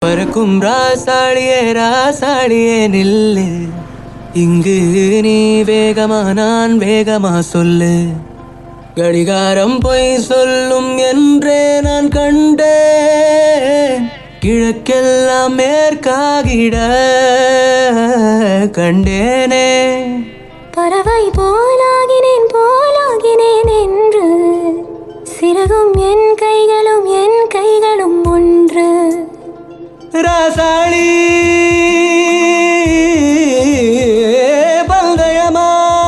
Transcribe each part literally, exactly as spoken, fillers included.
பறக்கும் ராசாளியே ராசாளியே நில்லு, இங்கு நீ வேகமா நான் வேகமா சொல்லு. கடிகாரம் பொய் சொல்லும் என்றே நான் கண்டேன், கிழக்கெல்லாம் மேற்காகிட கண்டேனே. பறவை போலாகினேன் போலாகினேன் என்று, சிறகும் என் கைகளும் என் கைகளும் ஒன்று. ராசாளி பந்தயமா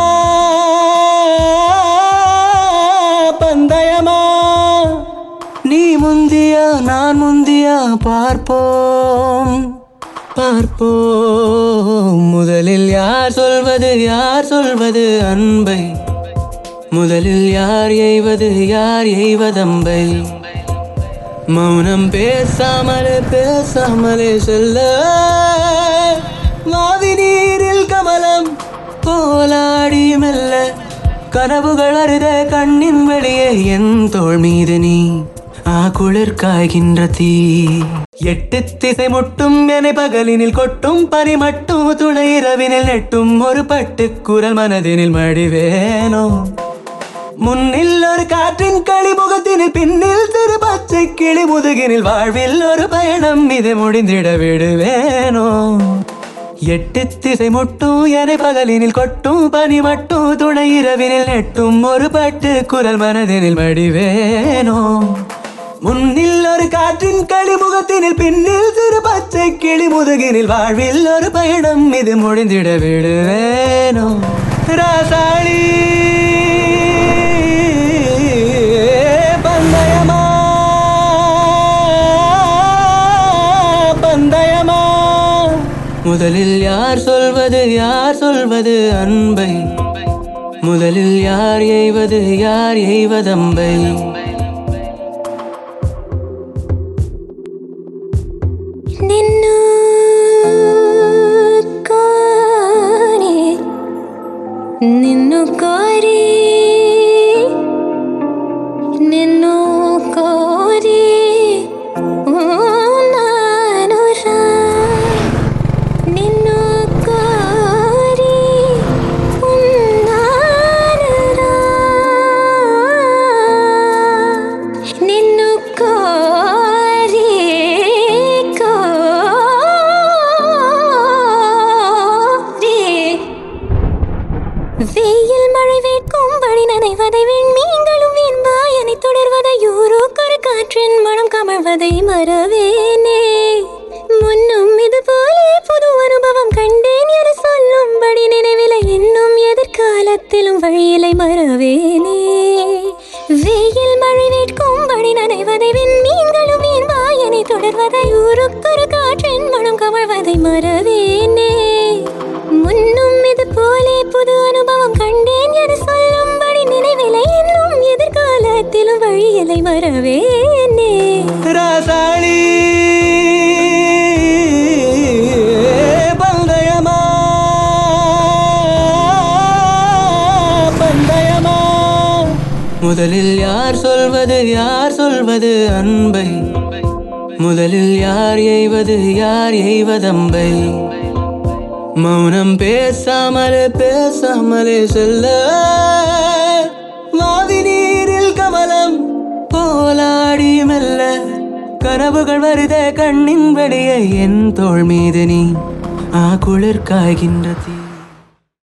பந்தயமா, நீ முந்தியா நான் முந்தியா பார்ப்போம் பார்ப்போம். முதலில் யார் சொல்வது யார் சொல்வது அன்பை, முதலில் யார் எய்வது யார் எய்வதம்பை. மௌனம் பேசாமலே பேசாமலே செல்ல, மாவி நீரில் கமலம் போலாடி மெல்ல. கனவுகள் அருத கண்ணின் வெளியே என் தோள் மீது நீ, ஆ குளிர் காய்கின்ற தீ. எட்டு திசை முட்டும் என பகலினில் கொட்டும் பனி மட்டும் துணை இரவினில் நெட்டும் ஒரு பட்டு குரல் மனதினில் மடிவேனோ. முன்னில் ஒரு காற்றின் களி முகத்தினில், பின்னில் திரு பச்சை கிளி முதுகினில். வாழ்வில் ஒரு பயணம் இது முடிந்திட விடுவேனோ. எட்டு திசை முட்டும் என பகலினில் கொட்டும் பனி மட்டும் துணை இரவினில் நெட்டும் ஒரு பட்டு குரல் மனதினில் மடிவேனோ. முன்னில் ஒரு காற்றின் களி முகத்தினில், பின்னில் திரு பச்சை கிளி முதுகினில். வாழ்வில் ஒரு பயணம் இது முடிந்திட விடுவேனோ. ராசாளி பந்தயமா பந்தயமா, முதலில் யார் சொல்வது யார் சொல்வது அன்பை, முதலில் யார் எய்வது யார் எய்வதம்பை. నిన్ను కోరి నిన్ను కోరి నిన్ను కోరి ఉన్నానురా, నిన్ను కోరి ఉన్నానురా, నిన్ను కోరి வெயில் மழை வேட்கும் வழி நனைவதை விண்மீன்களும் வீண்பாயனை தொடர்வதை யூரோக்கொரு காற்றின் மனம் கமழ்வதை மறவேனே. முன்னும் இது போலே புது அனுபவம் கண்டேன் என சொல்லும்படி நினைவிலை, இன்னும் எதிர்காலத்திலும் வழியிலை மறவேனே. வெயில் மழை வேட்கும் வழி நனைவதை விண்மீன்களும் வீண்பாயனை தொடர்வதை யூரோக்கொரு காற்றின் மனம் கமழ்வதை மறவேனே. முன்னும் இது போலே புது அனுபவம் கண்டேன் என சொல்லும்படி நினைவிலை, இன்னும் எதிர்காலத்திலும் வழியிலை மறவேனே. ராசாளி பந்தயமா பந்தயமா, முதலில் யார் சொல்வது யார் சொல்வது அன்பை, முதலில் யார் எய்வது யார் எய்வதம்பை. மௌனம் பேசாமலே பேசாமலே செல்ல, மாவி நீரில் கமலம் போலாடி மெல்ல. கனவுகள் வருத கண்ணின் வெளியே என் தோள் மீது நீ, ஆ குளிர் காய்கின்ற தீ.